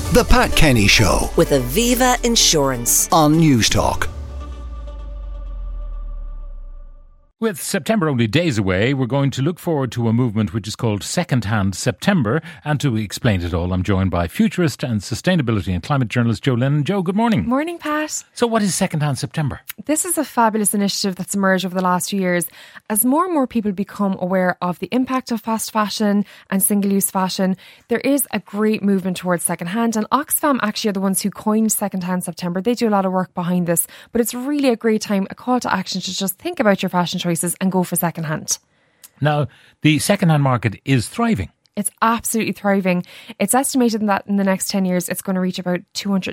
The Pat Kenny Show with Aviva Insurance on Newstalk. With September only days away, we're going to look forward to a movement which is called Second-Hand September. And to explain it all, I'm joined by futurist and sustainability and climate journalist Jo Lennon. Jo, good morning. Morning, Pat. So what is Second-Hand September? This is a fabulous initiative that's emerged over the last few years. As more and more people become aware of the impact of fast fashion and single-use fashion, there is a great movement towards second-hand. And Oxfam actually are the ones who coined Second-Hand September. They do a lot of work behind this. But it's really a great time, a call to action to just think about your fashion choices and go for second-hand. Now, the second-hand market is thriving. It's absolutely thriving. It's estimated that in the next 10 years, it's going to reach about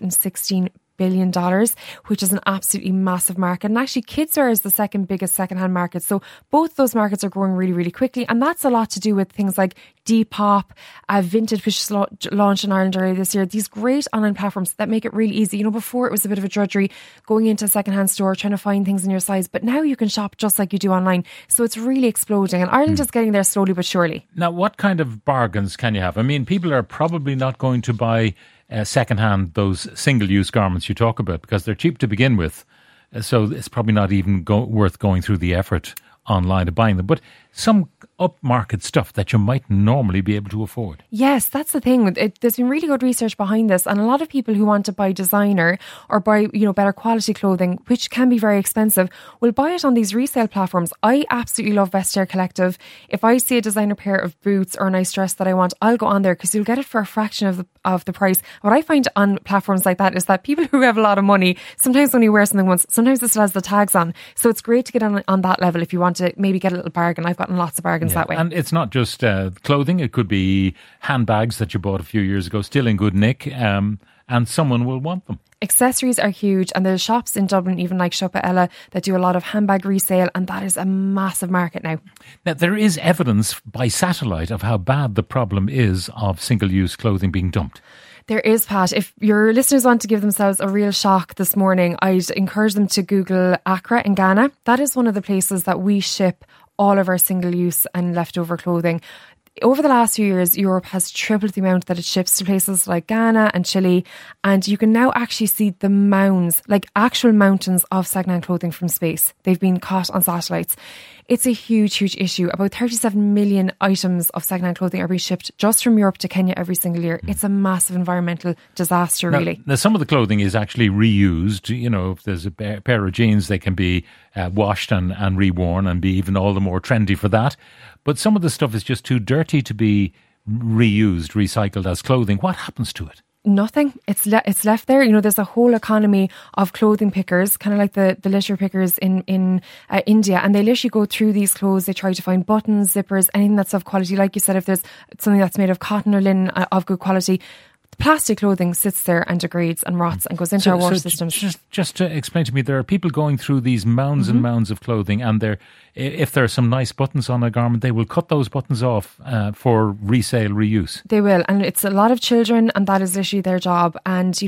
$216 billion, which is an absolutely massive market. And actually, kidswear is the second biggest secondhand market. So both those markets are growing really, really quickly. And that's a lot to do with things like Depop, Vinted, which is launched in Ireland earlier this year. These great online platforms that make it really easy. You know, before it was a bit of a drudgery going into a secondhand store, trying to find things in your size. But now you can shop just like you do online. So it's really exploding. And Ireland is getting there slowly but surely. Now, what kind of bargains can you have? I mean, people are probably not going to buy second-hand, those single-use garments you talk about, because they're cheap to begin with. So it's probably not even worth going through the effort online of buying them. But some upmarket stuff that you might normally be able to afford. Yes, that's the thing. There's been really good research behind this, and a lot of people who want to buy designer or buy, better quality clothing, which can be very expensive, will buy it on these resale platforms. I absolutely love Vestiaire Collective. If I see a designer pair of boots or a nice dress that I want, I'll go on there because you'll get it for a fraction of the price. What I find on platforms like that is that people who have a lot of money sometimes only wear something once. Sometimes it still has the tags on. So it's great to get on that level if you want to maybe get a little bargain. I've gotten lots of bargains that way. And it's not just clothing. It could be handbags that you bought a few years ago, still in good nick, and someone will want them. Accessories are huge, and there's shops in Dublin, even like Shoppa Ella, that do a lot of handbag resale, and that is a massive market now. Now, there is evidence by satellite of how bad the problem is of single-use clothing being dumped. There is, Pat. If your listeners want to give themselves a real shock this morning, I'd encourage them to Google Accra in Ghana. That is one of the places that we ship all of our single-use and leftover clothing. Over the last few years, Europe has tripled the amount that it ships to places like Ghana and Chile, and you can now actually see the mounds, like actual mountains of second-hand clothing from space. They've been caught on satellites. It's a huge, huge issue. About 37 million items of second-hand clothing are being shipped just from Europe to Kenya every single year. It's a massive environmental disaster, really. Now, some of the clothing is actually reused. You know, if there's a pair of jeans, they can be washed and reworn and be even all the more trendy for that. But some of the stuff is just too dirty to be reused, recycled as clothing. What happens to it? Nothing. It's left there. You know, there's a whole economy of clothing pickers, kind of like the litter pickers in India, and they literally go through these clothes. They try to find buttons, zippers, anything that's of quality. Like you said, if there's something that's made of cotton or linen of good quality, the plastic clothing sits there and degrades and rots and goes into our water systems. Just to explain to me, there are people going through these mounds and mounds of clothing, and if there are some nice buttons on a garment, they will cut those buttons off for resale, reuse. They will, and it's a lot of children, and that is literally their job. And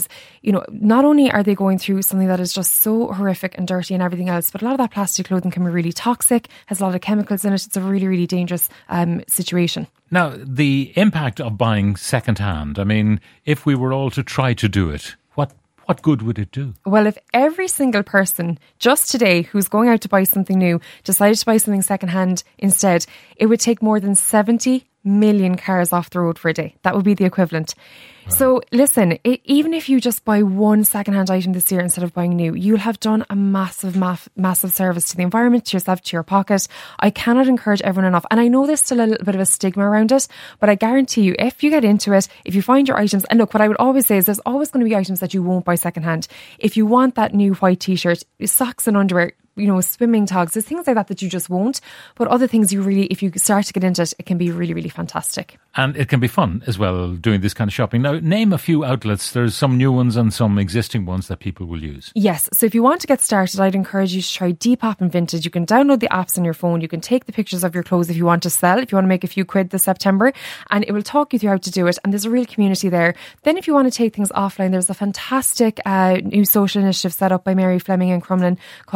not only are they going through something that is just so horrific and dirty and everything else, but a lot of that plastic clothing can be really toxic, has a lot of chemicals in it. It's a really, really dangerous situation. Now, the impact of buying second-hand, I mean, if we were all to try to do it, what good would it do? Well, if every single person just today who's going out to buy something new decided to buy something second-hand instead, it would take more than 70 million cars off the road for a day. That would be the equivalent. Wow. So listen, even if you just buy one second-hand item this year instead of buying new, you'll have done a massive service to the environment, to yourself, to your pocket. I cannot encourage everyone enough. And I know there's still a little bit of a stigma around it, but I guarantee you, if you get into it, if you find your items, and look, what I would always say is there's always going to be items that you won't buy second-hand. If you want that new white t-shirt, socks and underwear, swimming togs, there's things like that you just won't. But other things if you start to get into it, it can be really, really fantastic. And it can be fun as well, doing this kind of shopping. Now, name a few outlets. There's some new ones and some existing ones that people will use. Yes. So if you want to get started, I'd encourage you to try Depop and Vinted. You can download the apps on your phone. You can take the pictures of your clothes if you want to sell, if you want to make a few quid this September, and it will talk you through how to do it. And there's a real community there. Then if you want to take things offline, there's a fantastic new social initiative set up by Mary Fleming and Crumlin called Change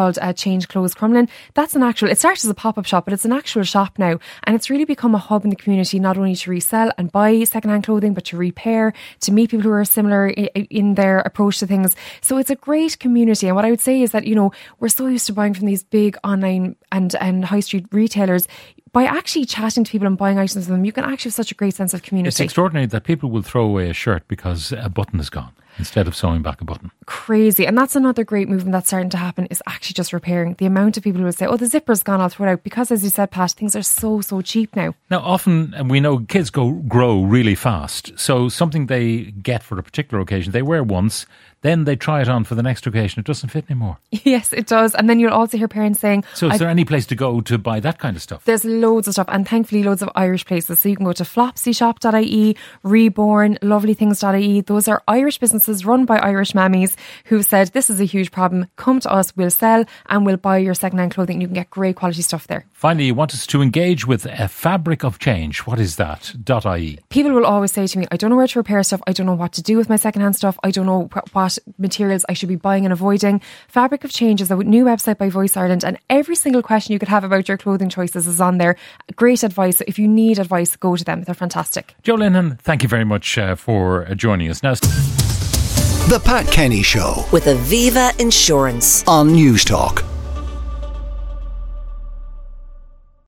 Change Clothes Crumlin. That's an actual, it started as a pop-up shop, but it's an actual shop now, and it's really become a hub in the community, not only to resell and buy second-hand clothing, but to repair, to meet people who are similar in their approach to things. So it's a great community, and what I would say is that, you know, we're so used to buying from these big online and high street retailers. By actually chatting to people and buying items from them, you can actually have such a great sense of community. It's extraordinary that people will throw away a shirt because a button is gone instead of sewing back a button. Crazy. And that's another great movement that's starting to happen, is actually just repairing. The amount of people who will say, oh, the zipper's gone, I'll throw it out. Because, as you said, Pat, things are so cheap now. Now, often we know kids grow really fast. So something they get for a particular occasion, they wear once, then they try it on for the next occasion. It doesn't fit anymore. Yes, it does. And then you'll also hear parents saying... So is there any place to go to buy that kind of stuff? There's loads of stuff, and thankfully loads of Irish places. So you can go to flopsyshop.ie, Reborn, lovelythings.ie. Those are Irish businesses run by Irish mammies who said, this is a huge problem. Come to us, we'll sell and we'll buy your second-hand clothing. You can get great quality stuff there. Finally, you want us to engage with a Fabric of Change. What is that? .ie. People will always say to me, I don't know where to repair stuff. I don't know what to do with my second-hand stuff. I don't know what materials I should be buying and avoiding. Fabric of Change is a new website by Voice Ireland, and every single question you could have about your clothing choices is on there. Great advice. If you need advice, go to them. They're fantastic. Jo Linehan, thank you very much for joining us. Now, The Pat Kenny Show with Aviva Insurance on News Talk.